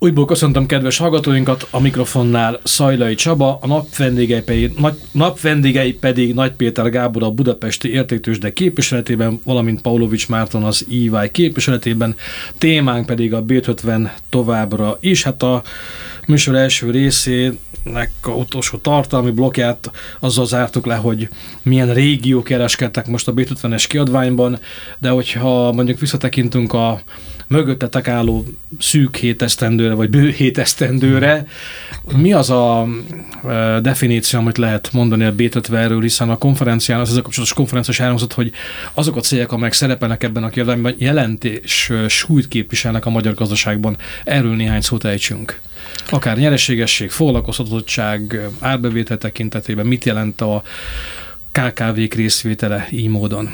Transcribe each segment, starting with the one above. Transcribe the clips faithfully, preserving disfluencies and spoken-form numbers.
Újból köszöntöm kedves hallgatóinkat, a mikrofonnál Szajlai Csaba, a nap vendégei pedig, nagy, nap vendégei pedig Nagy Péter Gábor a budapesti értéktőzsde képviseletében, valamint Pavlovics Márton az i vé i képviseletében, témánk pedig a bé ötven továbbra is. Hát a műsor első részének a utolsó tartalmi blokkját azzal zártuk le, hogy milyen régiók kereskedtek most a bé ötvenes kiadványban, de hogyha mondjuk visszatekintünk a mögöttetek álló szűk hétesztendőre, vagy bő hétesztendőre, mi az a definíció, amit lehet mondani a bé ötvenről, hiszen a konferencián, az ezzel kapcsolatos konferenciás elhangzott, hogy azok a cégek, amelyek szerepelnek ebben a kiadványban, jelentés súlyt képviselnek a magyar gazdaságban. Erről néhány szót ejtsünk. Akár nyereségesség, foglalkoztatottság, árbevétel tekintetében mit jelent a ká ká vék részvétele így módon?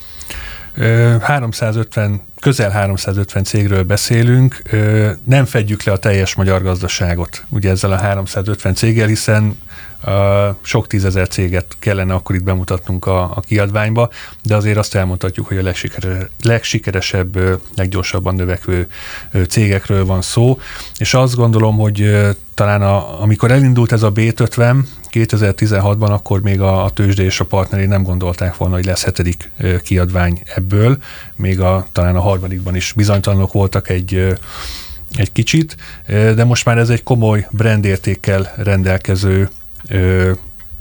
háromszázötven, közel háromszázötven cégről beszélünk, nem fedjük le a teljes magyar gazdaságot ugye ezzel a háromszázötven céggel, hiszen sok tízezer céget kellene akkor itt bemutatnunk a, a kiadványba, de azért azt elmondhatjuk, hogy a legsikeres, legsikeresebb, leggyorsabban növekvő cégekről van szó, és azt gondolom, hogy talán a, amikor elindult ez a bé ötven kétezer-tizenhatban, akkor még a, a tőzsde és a partnerei nem gondolták volna, hogy lesz hetedik kiadvány ebből, még a, talán a harmadikban is bizonytalanok voltak egy egy kicsit, de most már ez egy komoly brandértékkel rendelkező ö,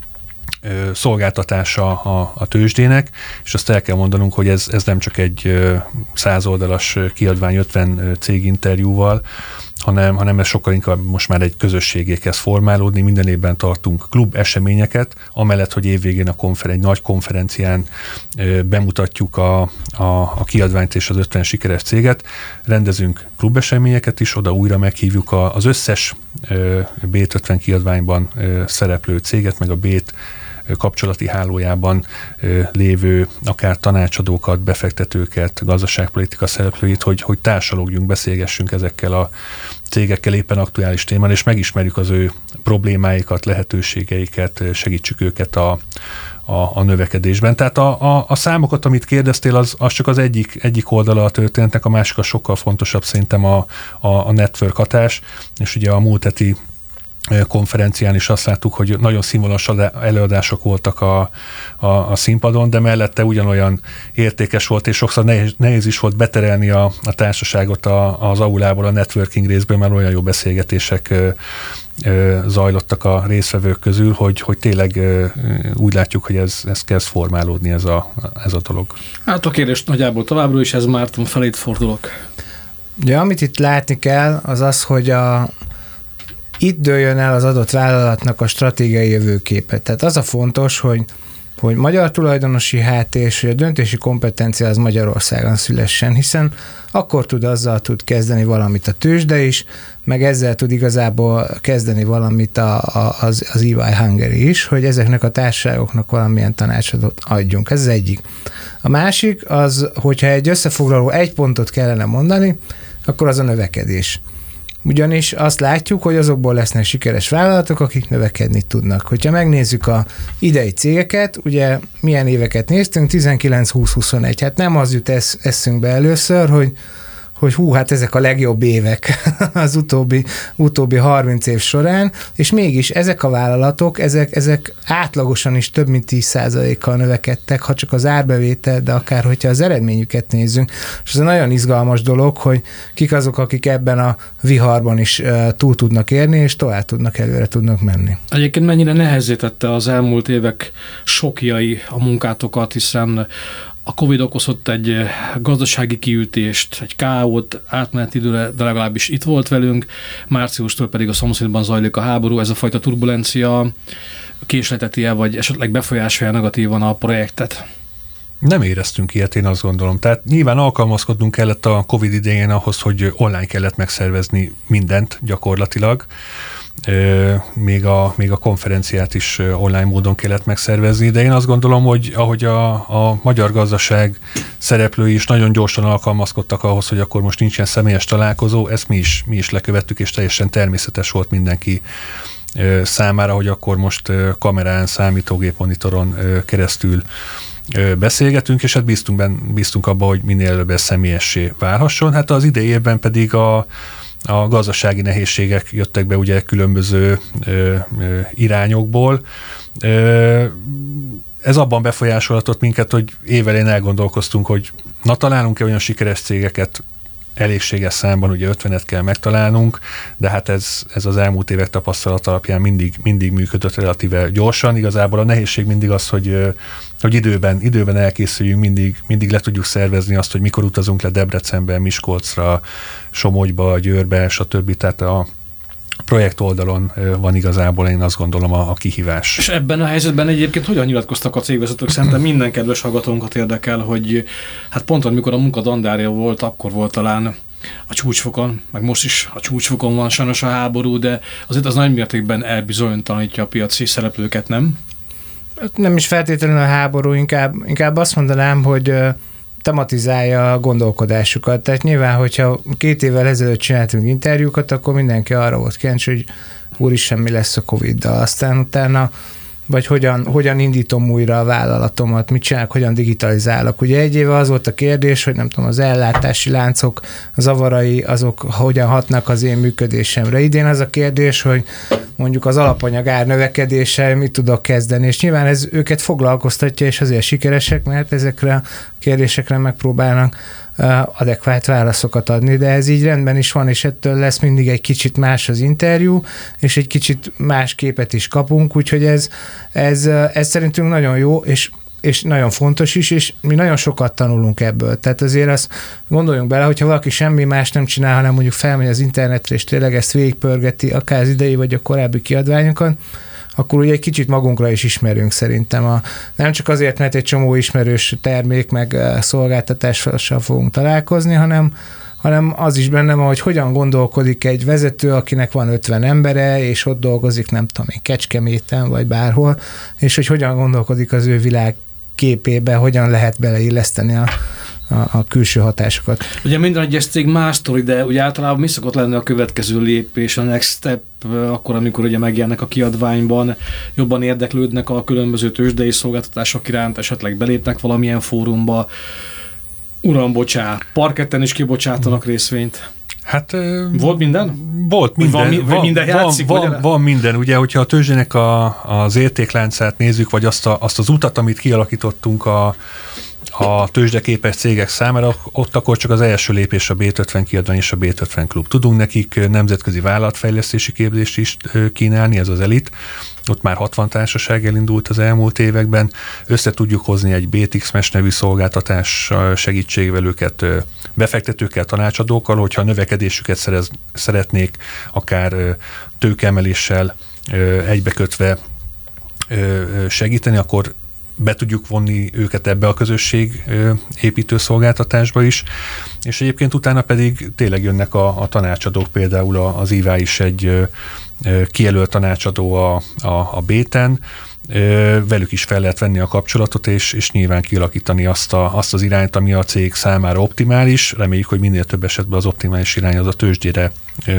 ö, szolgáltatása a, a tőzsdének, és azt el kell mondanunk, hogy ez, ez nem csak egy százoldalas kiadvány ötven céginterjúval, hanem, hanem ez sokkal inkább most már egy közösségé kezd formálódni. Minden évben tartunk klub eseményeket, amellett, hogy évvégén a konfer- egy nagy konferencián ö, bemutatjuk a, a, a kiadványt és az ötven sikeres céget. Rendezünk klub eseményeket is, oda újra meghívjuk a, az összes ö, bé ötven kiadványban ö, szereplő céget, meg a bé kapcsolati hálójában ö, lévő akár tanácsadókat, befektetőket, gazdaságpolitika szereplőit, hogy, hogy társalogjunk, beszélgessünk ezekkel a cégekkel éppen aktuális témán, és megismerjük az ő problémáikat, lehetőségeiket, segítsük őket a, a, a növekedésben. Tehát a, a, a számokat, amit kérdeztél, az, az csak az egyik, egyik oldala a történetnek, a másik a sokkal fontosabb szerintem a, a, a network hatás, és ugye a múlt heti konferencián is azt láttuk, hogy nagyon színvonalas előadások voltak a, a, a színpadon, de mellette ugyanolyan értékes volt, és sokszor nehéz, nehéz is volt beterelni a, a társaságot a, az aulából, a networking részből, mert olyan jó beszélgetések ö, ö, zajlottak a résztvevők közül, hogy, hogy tényleg ö, úgy látjuk, hogy ez, ez kezd formálódni ez a, ez a dolog. Hát a kérdés nagyjából továbbra is, ez Márton felét fordulok. Ja, amit itt látni kell, az az, hogy a itt dőljön el az adott vállalatnak a stratégiai jövőképe. Tehát az a fontos, hogy, hogy magyar tulajdonosi háttér és hogy a döntési kompetencia az Magyarországon szülessen, hiszen akkor tud azzal tud kezdeni valamit a tőzsde is, meg ezzel tud igazából kezdeni valamit a, a, az, az i vé i Hungary is, hogy ezeknek a társaságoknak valamilyen tanácsadót adjunk. Ez az egyik. A másik az, hogyha egy összefoglaló egy pontot kellene mondani, akkor az a növekedés. Ugyanis azt látjuk, hogy azokból lesznek sikeres vállalatok, akik növekedni tudnak. Hogyha megnézzük a idei cégeket, ugye milyen éveket néztünk, tizenkilenc, húsz, huszonegy, hát nem az jut esz, eszünkbe először, hogy hogy hú, hát ezek a legjobb évek az utóbbi, utóbbi harminc év során, és mégis ezek a vállalatok, ezek, ezek átlagosan is több mint tíz százalékkal növekedtek, ha csak az árbevétel, de akár hogyha az eredményüket nézzünk. És ez egy nagyon izgalmas dolog, hogy kik azok, akik ebben a viharban is uh, túl tudnak érni, és tovább tudnak, előre tudnak menni. Egyébként mennyire nehezítette az elmúlt évek sokjai a munkátokat, hiszen a Covid okozott egy gazdasági kiütést, egy káót, átmeneti időre, de legalábbis itt volt velünk, márciustól pedig a szomszédban zajlik a háború, ez a fajta turbulencia késleteti-e, vagy esetleg befolyásolja negatívan a projektet? Nem éreztünk ilyet, én azt gondolom. Tehát nyilván alkalmazkodnunk kellett a Covid idején ahhoz, hogy online kellett megszervezni mindent gyakorlatilag. Még a, még a konferenciát is online módon kellett megszervezni, de én azt gondolom, hogy ahogy a, a magyar gazdaság szereplői is nagyon gyorsan alkalmazkodtak ahhoz, hogy akkor most nincsen személyes találkozó, ezt mi is, mi is lekövettük, és teljesen természetes volt mindenki számára, hogy akkor most kamerán, számítógép monitoron keresztül beszélgetünk, és hát bíztunk, ben, bíztunk abba, hogy minél előbb ez személyessé válhasson. Hát az idei évben pedig a a gazdasági nehézségek jöttek be ugye különböző ö, ö, irányokból. Ö, ez abban befolyásolhatott minket, hogy évelén elgondolkoztunk, hogy na találunk-e olyan sikeres cégeket, elégséges számban, ugye ötvenet kell megtalálnunk, de hát ez, ez az elmúlt évek tapasztalat alapján mindig, mindig működött relatíve gyorsan. Igazából a nehézség mindig az, hogy, hogy időben, időben elkészüljünk, mindig, mindig le tudjuk szervezni azt, hogy mikor utazunk le Debrecenbe, Miskolcra, Somogyba, Győrbe, stb. Tehát a projekt oldalon van igazából, én azt gondolom, a, a kihívás. És ebben a helyzetben egyébként hogyan nyilatkoztak a cégvezetők? Szerintem minden kedves hallgatónkat érdekel, hogy hát pont amikor a munka dandárja volt, akkor volt talán a csúcsfokon, meg most is a csúcsfokon van sajnos a háború, de azért az nagy mértékben elbizonytalanítja a piaci szereplőket, nem? Nem is feltétlenül a háború, inkább, inkább azt mondanám, hogy tematizálja a gondolkodásukat. Tehát nyilván, hogyha két évvel ezelőtt csináltunk interjúkat, akkor mindenki arra volt kíváncsi, hogy úristen, mi lesz a Coviddal. Aztán utána, vagy hogyan, hogyan indítom újra a vállalatomat, mit csinálok, hogyan digitalizálok. Ugye egy éve az volt a kérdés, hogy nem tudom, az ellátási láncok, az zavarai, azok hogyan hatnak az én működésemre. Idén az a kérdés, hogy mondjuk az alapanyag ár növekedéssel mit tudok kezdeni, és nyilván ez őket foglalkoztatja, és azért sikeresek, mert ezekre a kérdésekre megpróbálnak uh, adekvát válaszokat adni, de ez így rendben is van, és ettől lesz mindig egy kicsit más az interjú, és egy kicsit más képet is kapunk, úgyhogy ez, ez, ez szerintünk nagyon jó, és és nagyon fontos is, és mi nagyon sokat tanulunk ebből. Tehát azért azt gondoljunk bele, hogyha valaki semmi más nem csinál, hanem mondjuk felmegy az internetre, és tényleg ezt végigpörgeti, akár az idei vagy a korábbi kiadványokat, akkor ugye egy kicsit magunkra is ismerünk szerintem. A, nem csak azért, mert egy csomó ismerős termék meg szolgáltatással fogunk találkozni, hanem hanem az is bennem, hogy hogyan gondolkodik egy vezető, akinek van ötven embere, és ott dolgozik, nem tudom én, Kecskeméten, vagy bárhol, és hogy hogyan gondolkodik az ő világ képébe, hogyan lehet beleilleszteni a, a, a külső hatásokat. Ugye minden egyes cég más sztori, de ugye általában mi szokott lenni a következő lépés, a next step, akkor, amikor ugye megjelennek a kiadványban, jobban érdeklődnek a különböző tőzsdei szolgáltatások iránt, esetleg belépnek valamilyen fórumba. Uram, bocsá, parketten is kibocsátanak részvényt. Hát volt minden? Volt minden. Van, van, minden játszik, van, van, van minden. Ugye, hogyha a tőzsdének a, az értékláncát nézzük, vagy azt, a, azt az utat, amit kialakítottunk a, a tőzsdeképes cégek számára, ott akkor csak az első lépés a bé ötven kiadvány és a bé ötven klub. Tudunk nekik nemzetközi vállalatfejlesztési képzést is kínálni, ez az elit. Ott már hatvan társaság elindult az elmúlt években. Össze tudjuk hozni egy bé té iksz Mesh nevű szolgáltatás segítségével őket befektetőkkel, tanácsadókkal, hogyha a növekedésüket szerez, szeretnék akár tőkeemeléssel egybekötve segíteni, akkor be tudjuk vonni őket ebbe a közösség építő szolgáltatásba is, és egyébként utána pedig tényleg jönnek a, a tanácsadók, például az í vé á is egy kijelölt tanácsadó a, a, a Béten, velük is fel lehet venni a kapcsolatot, és, és nyilván kialakítani azt, a, azt az irányt, ami a cég számára optimális. Reméljük, hogy minél több esetben az optimális irány az a tőzsdére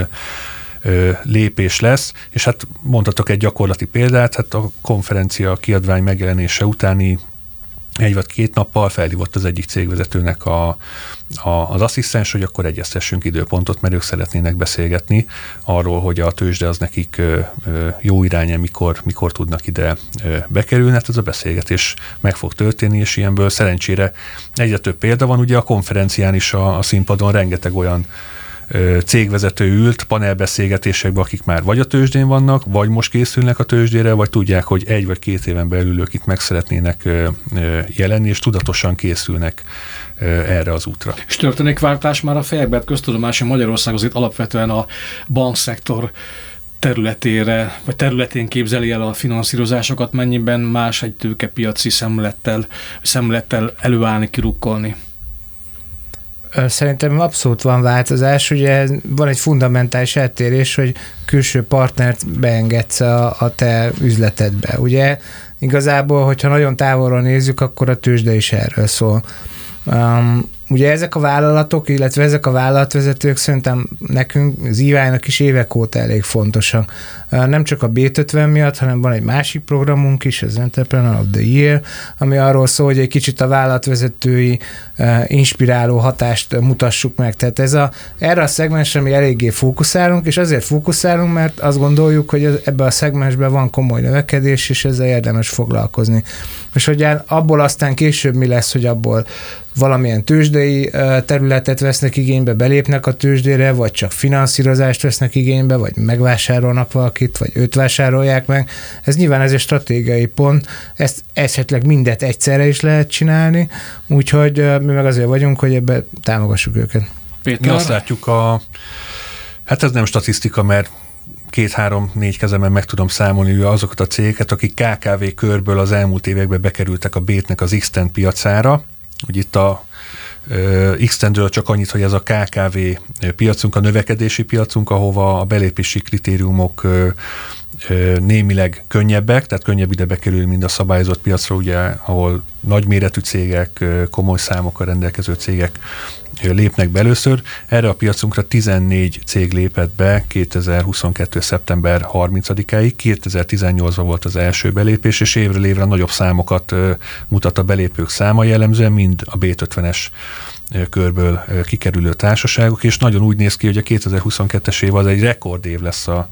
lépés lesz, és hát mondhatok egy gyakorlati példát, hát a konferencia kiadvány megjelenése utáni egy vagy két nappal felhívott az egyik cégvezetőnek a, a, az asszisztens, hogy akkor egyeztessünk időpontot, mert ők szeretnének beszélgetni arról, hogy a tőzsde az nekik ö, ö, jó irányen, mikor, mikor tudnak ide ö, bekerülni. Hát ez a beszélgetés meg fog történni, és ilyenből szerencsére egyre több példa van. Ugye a konferencián is a, a színpadon rengeteg olyan cégvezető ült panelbeszélgetésekben, akik már vagy a tőzsdén vannak, vagy most készülnek a tőzsdére, vagy tudják, hogy egy vagy két éven belül ők itt meg szeretnének jelenni, és tudatosan készülnek erre az útra. És történik váltás már a fejekben, köztudomási Magyarország azért alapvetően a bankszektor területére, vagy területén képzeli el a finanszírozásokat, mennyiben más egy tőkepiaci szemlettel, szemlettel előállni, kirukkolni? Szerintem abszolút van változás, ugye van egy fundamentális eltérés, hogy külső partnert beengedsz a, a te üzletedbe. Ugye igazából, hogyha nagyon távolról nézzük, akkor a tőzsde is erről szól. Um, ugye ezek a vállalatok, illetve ezek a vállalatvezetők szerintem nekünk, az í vájnak is évek óta elég fontosak. Nem csak a bé ötven miatt, hanem van egy másik programunk is, az Entrepreneur of the Year, ami arról szól, hogy egy kicsit a vállalatvezetői inspiráló hatást mutassuk meg. Tehát ez a, erre a szegmensre mi eléggé fókuszálunk, és azért fókuszálunk, mert azt gondoljuk, hogy ebben a szegmensben van komoly növekedés, és ezzel érdemes foglalkozni. És hogy abból aztán később mi lesz, hogy abból valamilyen tőzsdei területet vesznek igénybe, belépnek a tőzsdére, vagy csak finanszírozást vesznek igénybe, vagy megvásárolnak valakit, vagy őt vásárolják meg. Ez nyilván ez egy stratégiai pont, ezt esetleg mindet egyszerre is lehet csinálni, úgyhogy mi meg azért vagyunk, hogy ebbe támogassuk őket. Péter? Mi azt látjuk, a, hát ez nem statisztika, mert két-három-négy kezemen meg tudom számolni azokat a cégeket, akik ká ká vé körből az elmúlt években bekerültek a Bétnek az X-Tend piacára. Úgy itt a uh, X-Tendről csak annyit, hogy ez a ká ká vé piacunk, a növekedési piacunk, ahova a belépési kritériumok uh, uh, némileg könnyebbek, tehát könnyebb ide bekerülni, mint a szabályozott piacra, ugye, ahol nagyméretű cégek, uh, komoly számokkal rendelkező cégek lépnek be először. Erre a piacunkra tizennégy cég lépett be kétezer-huszonkettő. szeptember harmincadikáig, kétezer-tizennyolcban volt az első belépés, és évről évre nagyobb számokat mutat a belépők száma, jellemzően mind a bé ötvenes körből kikerülő társaságok, és nagyon úgy néz ki, hogy a kétezer-huszonkettes év az egy rekordév lesz a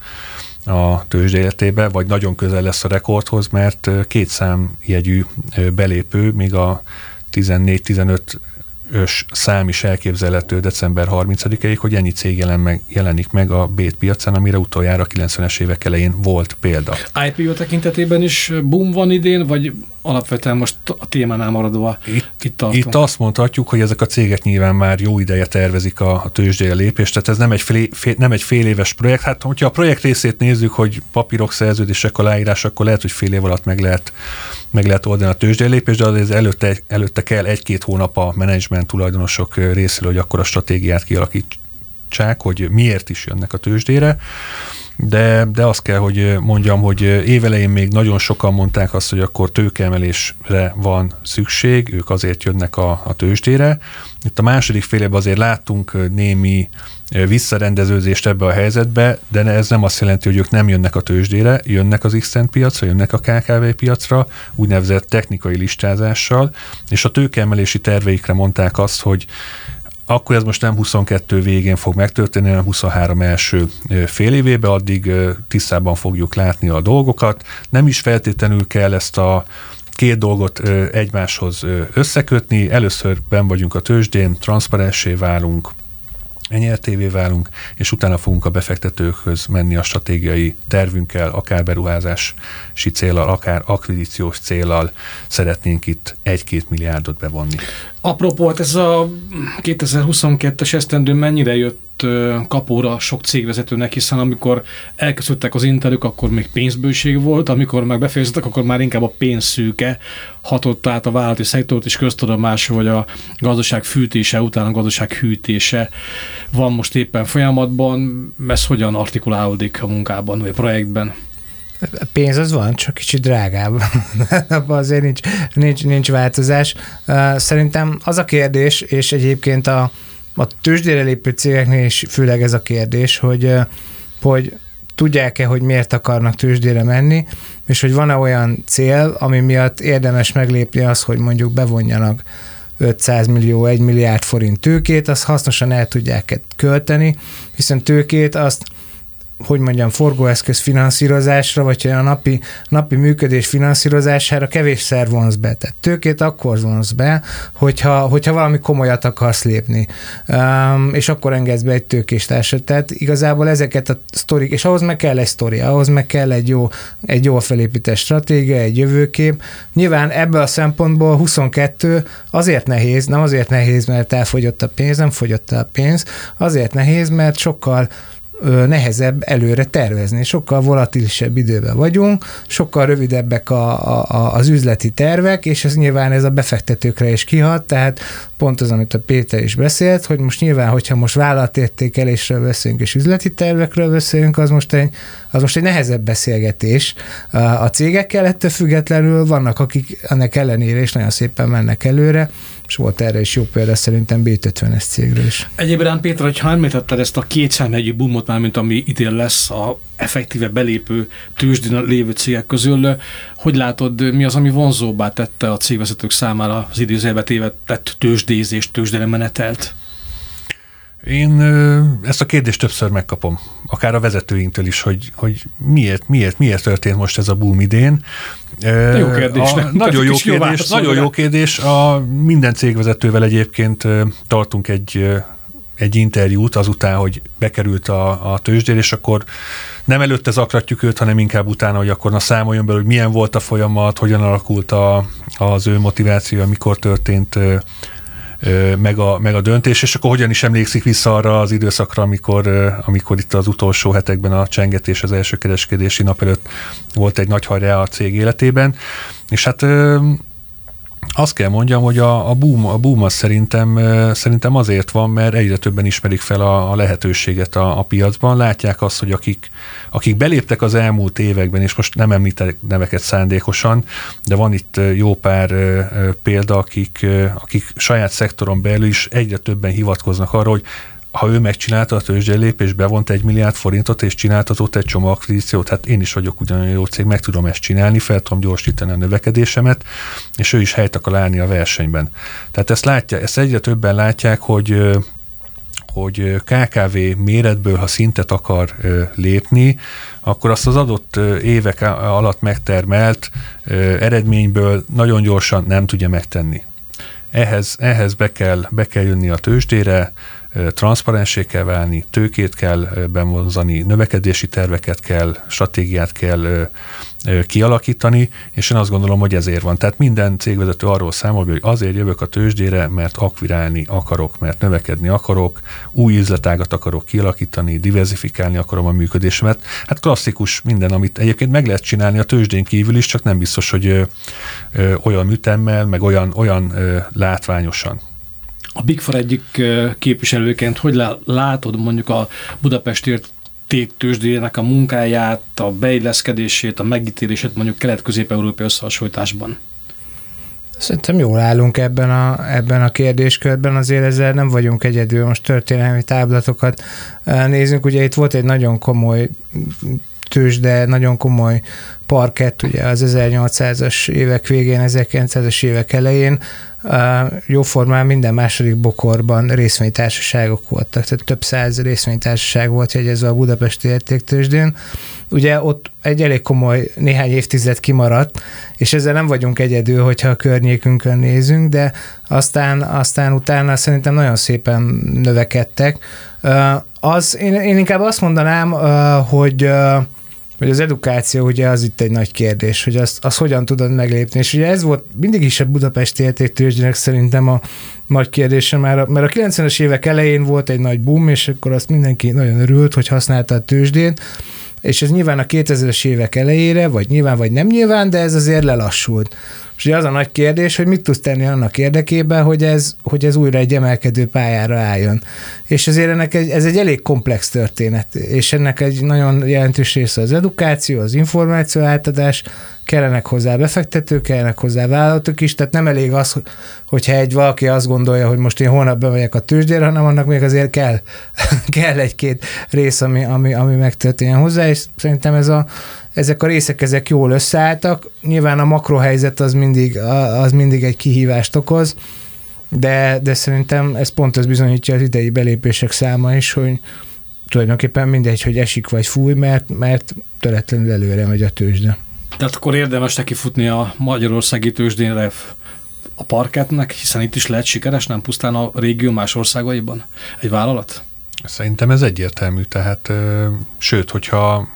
a tőzsde életében, vagy nagyon közel lesz a rekordhoz, mert két számjegyű belépő, még a tizennégy-tizenöt ös szám is elképzelhető december harmincadikáig, hogy ennyi cég jelen meg, jelenik meg a Bét piacán, amire utoljára a kilencvenes évek elején volt példa. i pé o tekintetében is boom van idén, vagy alapvetően most a témánál maradva itt, itt tartunk? Itt azt mondhatjuk, hogy ezek a cégek nyilván már jó ideje tervezik a, a tőzsdére lépést, tehát ez nem egy, fél, fél, nem egy fél éves projekt. Hát, hogyha a projekt részét nézzük, hogy papírok, szerződések, aláírás, akkor lehet, hogy fél év alatt meg lehet, meg lehet oldani a tőzsdére lépést, de azért előtte, előtte kell egy-két hónap a menedzsment tulajdonosok részéről, hogy akkor a stratégiát kialakítsák, hogy miért is jönnek a tőzsdére. De, de azt kell, hogy mondjam, hogy évelején még nagyon sokan mondták azt, hogy akkor tőkeemelésre van szükség, ők azért jönnek a, a tőzsdére. Itt a második fél évben azért láttunk némi visszarendeződést ebbe a helyzetbe, de ez nem azt jelenti, hogy ők nem jönnek a tőzsdére, jönnek az X-Tend piacra, jönnek a ká ká vé piacra, úgynevezett technikai listázással, és a tőkeemelési terveikre mondták azt, hogy akkor ez most nem huszonkettő végén fog megtörténni, hanem huszonhárom első fél évében, addig tisztában fogjuk látni a dolgokat. Nem is feltétlenül kell ezt a két dolgot egymáshoz összekötni. Először benn vagyunk a tőzsdén, transzparenssé válunk, nyertévé válunk, és utána fogunk a befektetőkhöz menni a stratégiai tervünkkel, akár beruházási céllal, akár akvizíciós céllal szeretnénk itt egy-két milliárdot bevonni. Apropó, ez a kétezer-huszonkettes esztendő mennyire jött kapóra sok cégvezetőnek, hiszen amikor elköszöttek az Intelük, akkor még pénzbőség volt, amikor meg befejeztek, akkor már inkább a pénzszűke hatott át a vállalati szektort, és köztudomású, hogy a gazdaság fűtése után a gazdaság hűtése van most éppen folyamatban. Ez hogyan artikulálódik a munkában, vagy a projektben? A pénz az van, csak kicsit drágább. Abban azért nincs, nincs, nincs változás. Szerintem az a kérdés, és egyébként a, a tőzsdére lépő cégeknél is főleg ez a kérdés, hogy, hogy tudják-e, hogy miért akarnak tőzsdére menni, és hogy van-e olyan cél, ami miatt érdemes meglépni az, hogy mondjuk bevonjanak ötszáz millió, egy milliárd forint tőkét, azt hasznosan el tudják költeni, hiszen tőkét azt, hogy mondjam, forgóeszköz finanszírozásra, vagy a napi, napi működés finanszírozására kevésszer vonz be. Tehát tőkét akkor vonz be, hogyha, hogyha valami komolyat akarsz lépni. Um, és akkor engedsz be egy tőkés társat. Tehát igazából ezeket a sztorik, és ahhoz meg kell egy sztori, ahhoz meg kell egy jó, egy jól felépített stratégia, egy jövőkép. Nyilván ebből a szempontból huszonkettő azért nehéz, nem azért nehéz, mert elfogyott a pénz, nem fogyott el a pénz, azért nehéz, mert sokkal nehezebb előre tervezni. Sokkal volatilisebb időben vagyunk, sokkal rövidebbek a, a, az üzleti tervek, és ez nyilván ez a befektetőkre is kihat, tehát pont az, amit a Péter is beszélt, hogy most nyilván, hogyha most vállalatértékelésről beszélünk, és üzleti tervekről beszélünk, az most egy, az most egy nehezebb beszélgetés. A cégekkel ettől függetlenül vannak, akik ennek ellenére is nagyon szépen mennek előre, és volt erre is jó példa szerintem bé ötvenes cégről is. Egyébként Péter, hogyha említetted ezt a kétszámjegyű boomot már, mint ami idén lesz a effektíve belépő tőzsdén lévő cégek közül, hogy látod, mi az, ami vonzóbbá tette a cégvezetők számára az időzőjelbe tévedett tőzsdézést, tőzsdére menetelt? Én ezt a kérdést többször megkapom, akár a vezetőinktől is, hogy, hogy miért, miért, miért történt most ez a boom idén. Jó kérdés. A, nagyon jó kérdés, nagyon jó kérdés. A, minden cégvezetővel egyébként tartunk egy, egy interjút azután, hogy bekerült a, a tőzsdére, és akkor nem előtte zaklatjuk őt, hanem inkább utána, hogy akkor na számoljon belőle, hogy milyen volt a folyamat, hogyan alakult a, az ő motiváció, amikor történt Meg a, meg a döntés, és akkor hogyan is emlékszik vissza arra az időszakra, amikor, amikor itt az utolsó hetekben a csengetés az első kereskedési nap előtt volt egy nagy hajrá a cég életében. És hát azt kell mondjam, hogy a, a, boom, a boom az szerintem, szerintem azért van, mert egyre többen ismerik fel a, a lehetőséget a, a piacban. Látják azt, hogy akik, akik beléptek az elmúlt években, és most nem említek neveket szándékosan, de van itt jó pár példa, akik, akik saját szektoron belül is egyre többen hivatkoznak arra, hogy ha ő megcsinálta a tőzsdei lépést, bevont egy milliárd forintot, és csináltatott egy csomó akvizíciót, hát én is vagyok ugyanolyan jó cég, meg tudom ezt csinálni, fel tudom gyorsítani a növekedésemet, és ő is helyt akar állni a versenyben. Tehát ezt látja, ezt egyre többen látják, hogy, hogy ká ká vé méretből, ha szintet akar lépni, akkor azt az adott évek alatt megtermelt eredményből nagyon gyorsan nem tudja megtenni. Ehhez, ehhez be kell, be kell jönni a tőzsdére, transzparensé kell válni, tőkét kell bevonzani, növekedési terveket kell, stratégiát kell kialakítani, és én azt gondolom, hogy ezért van. Tehát minden cégvezető arról számol, hogy azért jövök a tőzsdére, mert akvirálni akarok, mert növekedni akarok, új üzletágat akarok kialakítani, diversifikálni akarom a működésemet. Hát klasszikus minden, amit egyébként meg lehet csinálni a tőzsdén kívül is, csak nem biztos, hogy ö, ö, olyan ütemmel, meg olyan, olyan ö, látványosan. A Big Four egyik képviselőként hogy látod mondjuk a Budapesti tőzsdének a munkáját, a beilleszkedését, a megítélését mondjuk kelet-közép-európai összehasonlításban? Szerintem jól állunk ebben a, ebben a kérdéskörben, azért ezzel nem vagyunk egyedül, most történelmi táblatokat nézzünk, ugye itt volt egy nagyon komoly tőzsde, nagyon komoly parkett, ugye az ezernyolcszázas évek végén, ezerkilencszázas évek elején, jóformán minden második bokorban részvénytársaságok voltak, tehát több száz részvénytársaság volt jegyezve a budapesti értéktőzsdén. Ugye ott egy elég komoly néhány évtized kimaradt, és ezzel nem vagyunk egyedül, hogyha a környékünkön nézünk, de aztán, aztán utána szerintem nagyon szépen növekedtek. Az, én, én inkább azt mondanám, hogy hogy az edukáció ugye az itt egy nagy kérdés, hogy azt, azt hogyan tudod meglépni. És ugye ez volt mindig is a budapesti értéktőzsdének szerintem a nagy kérdése, már a, mert a kilencvenes évek elején volt egy nagy boom, és akkor azt mindenki nagyon örült, hogy használta a tőzsdét, és ez nyilván a kétezres évek elejére, vagy nyilván, vagy nem nyilván, de ez azért lelassult. És ugye az a nagy kérdés, hogy mit tudsz tenni annak érdekében, hogy ez, hogy ez újra egy emelkedő pályára álljon. És azért ennek egy, ez egy elég komplex történet, és ennek egy nagyon jelentős része az edukáció, az információ átadás, kellenek hozzá befektetők, kellenek hozzá vállalatok is, tehát nem elég az, hogyha egy valaki azt gondolja, hogy most én holnap bemegyek a tőzsdére, hanem annak még azért kell, kell egy-két rész, ami, ami, ami megtörténjen hozzá, és szerintem ez a, ezek a részek ezek jól összeálltak. Nyilván a makrohelyzet az mindig, az mindig egy kihívást okoz, de, de szerintem ez pont ez bizonyítja az idei belépések száma is, hogy tulajdonképpen mindegy, hogy esik vagy fúj, mert, mert töretlenül előre megy a tőzsde. Tehát akkor érdemes neki futni a magyarországi tőzsdénre a parkettnek, hiszen itt is lehet sikeres, nem pusztán a régió más országaiban egy vállalat? Szerintem ez egyértelmű, tehát sőt, hogyha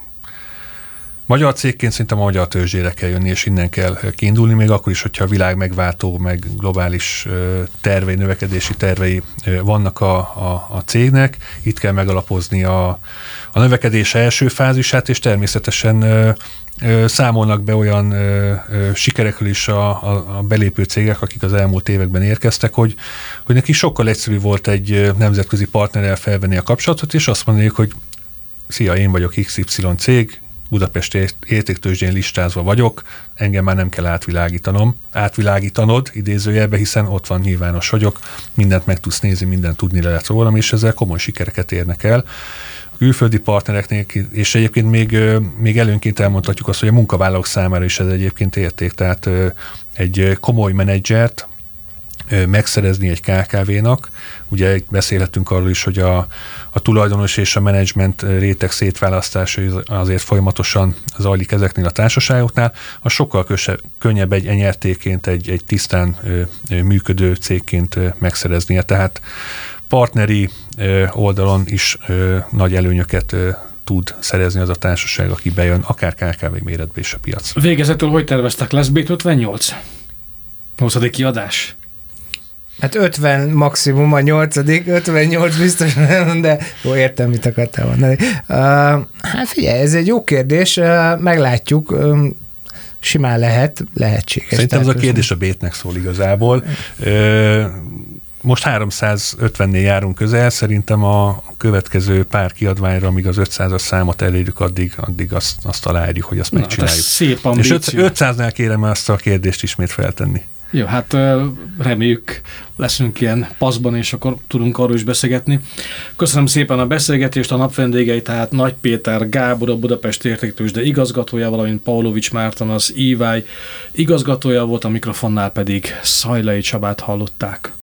magyar cégként szerintem a magyar tőzsdére kell jönni, és innen kell kiindulni, még akkor is, hogyha a világ megváltó, meg globális tervei, növekedési tervei vannak a, a, a cégnek. Itt kell megalapozni a, a növekedés első fázisát, és természetesen számolnak be olyan ö, ö, sikerekről is a, a, a belépő cégek, akik az elmúlt években érkeztek, hogy, hogy neki sokkal egyszerűbb volt egy nemzetközi partnerrel felvenni a kapcsolatot, és azt mondjuk, hogy szia, én vagyok iksz ipszilon cég, Budapest értéktőzsdén listázva vagyok, engem már nem kell átvilágítanom, átvilágítanod idézőjelbe, hiszen ott van, nyilvános vagyok, mindent meg tudsz nézni, mindent tudni lehet rólam, és ezzel komoly sikereket érnek el. A külföldi partnereknél, és egyébként még, még előnként elmondhatjuk azt, hogy a munkavállalók számára is ez egyébként érték, tehát egy komoly menedzsert megszerezni egy ká ká vé-nak. Ugye beszélhetünk arról is, hogy a, a tulajdonos és a menedzsment réteg szétválasztása azért folyamatosan zajlik ezeknél a társaságoknál. Az sokkal köse, könnyebb egy enyertéként, egy, egy tisztán ö, ö, működő cégként ö, megszereznie. Tehát partneri ö, oldalon is ö, nagy előnyöket ö, tud szerezni az a társaság, aki bejön, akár ká ká vé méretbe is a piac. Végezetül hogy terveztek? Lesz bé ötvennyolc? nyolcadik kiadás? Hát ötven maximum a nyolcadik, ötvennyolc biztos nem, de jó, értem, mit akartál mondani. Uh, hát figyelj, ez egy jó kérdés, uh, meglátjuk, um, simán lehet, lehetséges. Szerintem ez a kérdés a Bétnek szól igazából. Uh, most háromszázötvennél járunk közel, szerintem a következő pár kiadványra, amíg az ötszázas számot elérjük, addig, addig azt, azt találjuk, hogy azt megcsináljuk. Na, szép ambíció. És ötszáznál kérem ezt a kérdést ismét feltenni. Jó, hát reméljük leszünk ilyen paszban, és akkor tudunk arról is beszélgetni. Köszönöm szépen a beszélgetést, a napvendégei, tehát Nagy Péter Gábor, a Budapest Értéktőzsde igazgatója, valamint Pavlovics Márton, az é vé i igazgatója volt, a mikrofonnál pedig Szajlai Csabát hallották.